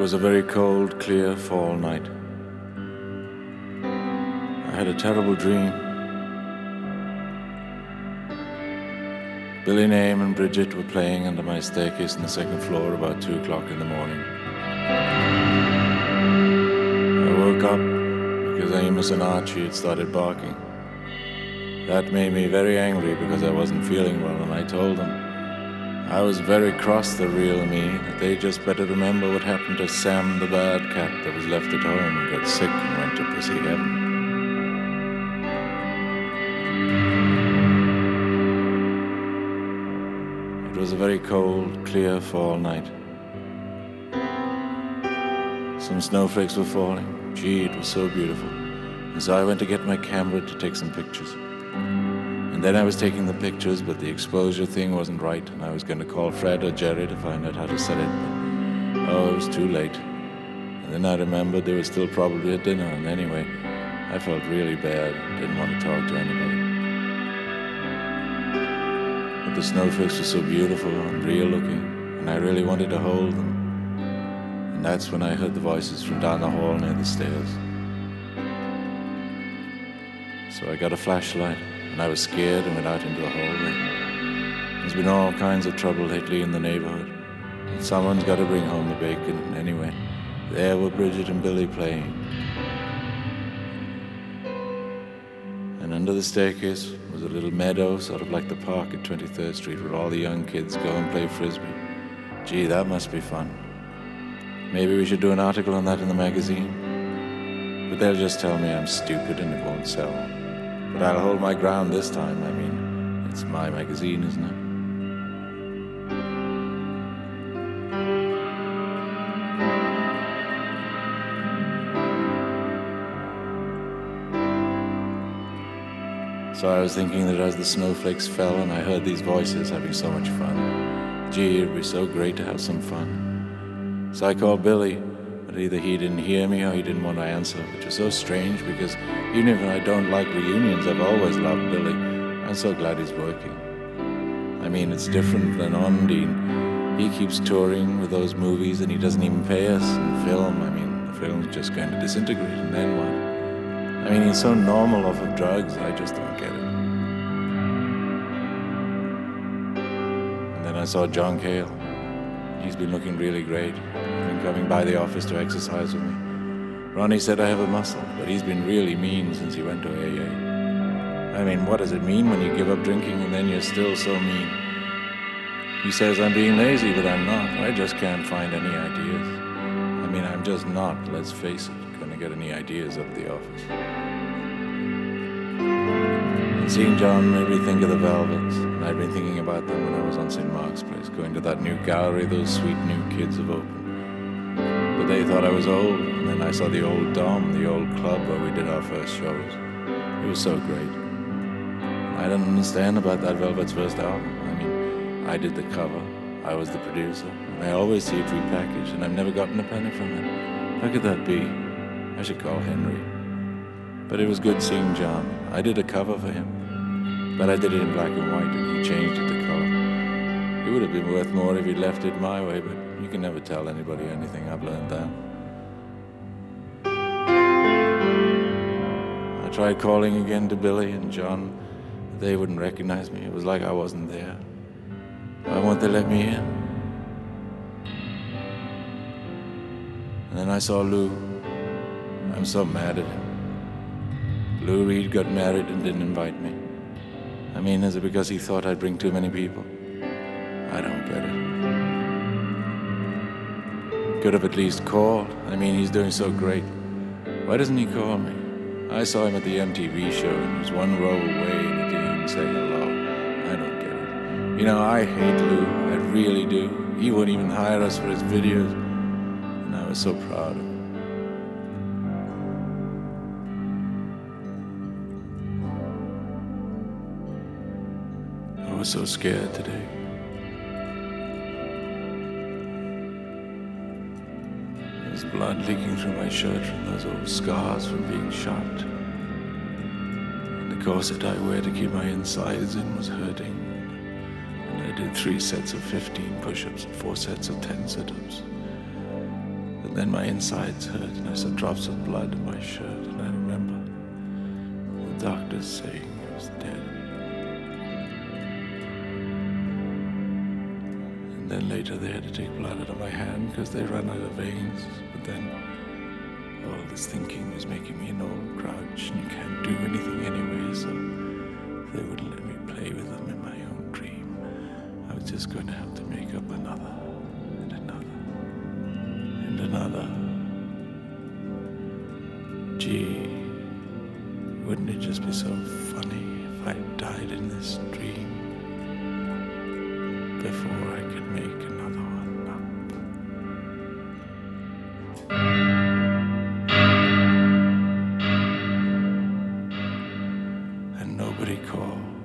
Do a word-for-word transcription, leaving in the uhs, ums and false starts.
was a very cold, clear fall night. I had a terrible dream. Billy Name and Bridget were playing under my staircase on the second floor about two o'clock in the morning. I woke up because Amos and Archie had started barking. That made me very angry because I wasn't feeling well, and I told them I was very cross, the real me, that they just better remember what happened to Sam the bad cat that was left at home and got sick and went to pussy heaven. It was a very cold, clear fall night. Some snowflakes were falling. Gee, it was so beautiful. And so I went to get my camera to take some pictures. And then I was taking the pictures, but the exposure thing wasn't right, and I was going to call Fred or Jerry to find out how to set it, but oh, it was too late. And then I remembered they were still probably at dinner, and anyway, I felt really bad. Didn't want to talk to anybody. But the snowflakes were so beautiful and real looking, and I really wanted to hold them. And that's when I heard the voices from down the hall near the stairs. So I got a flashlight, and I was scared and went out into the hallway. There's been all kinds of trouble lately in the neighborhood. And someone's got to bring home the bacon. And anyway, there were Bridget and Billy playing. And under the staircase was a little meadow, sort of like the park at twenty-third Street, where all the young kids go and play frisbee. Gee, that must be fun. Maybe we should do an article on that in the magazine. But they'll just tell me I'm stupid and it won't sell. But I'll hold my ground this time. I mean, it's my magazine, isn't it? So I was thinking that as the snowflakes fell and I heard these voices having so much fun, gee, it'd be so great to have some fun. So I called Billy, but either he didn't hear me or he didn't want to answer, which was so strange because even if I don't like reunions, I've always loved Billy. I'm so glad he's working. I mean, it's different than Ondine. He keeps touring with those movies and he doesn't even pay us in film. I mean, the film's just going to disintegrate, and then what? I mean, he's so normal off of drugs, I just don't get it. And then I saw John Cale. He's been looking really great. He's been coming by the office to exercise with me. Ronnie said I have a muscle, but he's been really mean since he went to A A. I mean, what does it mean when you give up drinking and then you're still so mean? He says I'm being lazy, but I'm not. I just can't find any ideas. I mean, I'm just not, let's face it, going to get any ideas up at the office. And seeing John made me think of the Velvets, and I'd been thinking about them when I was on Saint Mark's Place, going to that new gallery those sweet new kids have opened. But they thought I was old, and then I saw the old Dom, the old club where we did our first shows. It was so great. I don't understand about that Velvet's first album. I mean, I did the cover, I was the producer, and I always see it repackaged, and I've never gotten a penny from it. How could that be? I should call Henry. But it was good seeing John. I did a cover for him, but I did it in black and white, and he changed it to color. It would have been worth more if he'd left it my way, but you can never tell anybody anything. I've learned that. I tried calling again to Billy and John. They wouldn't recognize me. It was like I wasn't there. Why won't they let me in? And then I saw Lou. I'm so mad at him. Lou Reed got married and didn't invite me. I mean, is it because he thought I'd bring too many people? I don't get it. Could have at least called. I mean, he's doing so great. Why doesn't he call me? I saw him at the M T V show and he was one row away and he didn't even say hello. I don't get it. You know, I hate Lou. I really do. He wouldn't even hire us for his videos. And I was so proud of him. I was so scared today. There's blood leaking through my shirt from those old scars from being shot. And the corset I wear to keep my insides in was hurting. And I did three sets of fifteen push-ups and four sets of ten sit-ups. And Then my insides hurt, and I saw drops of blood in my shirt, and I remember the doctors saying I was dead. And then later they had to take blood out of my hand because they ran out of veins. But then all this thinking was making me an old grouch, and you can't do anything anyway, so they wouldn't let me play with them in my own dream. I was just going to have to make up another, and another, and another. Gee, wouldn't it just be so funny if I died in this dream before I could make another one up? And nobody called.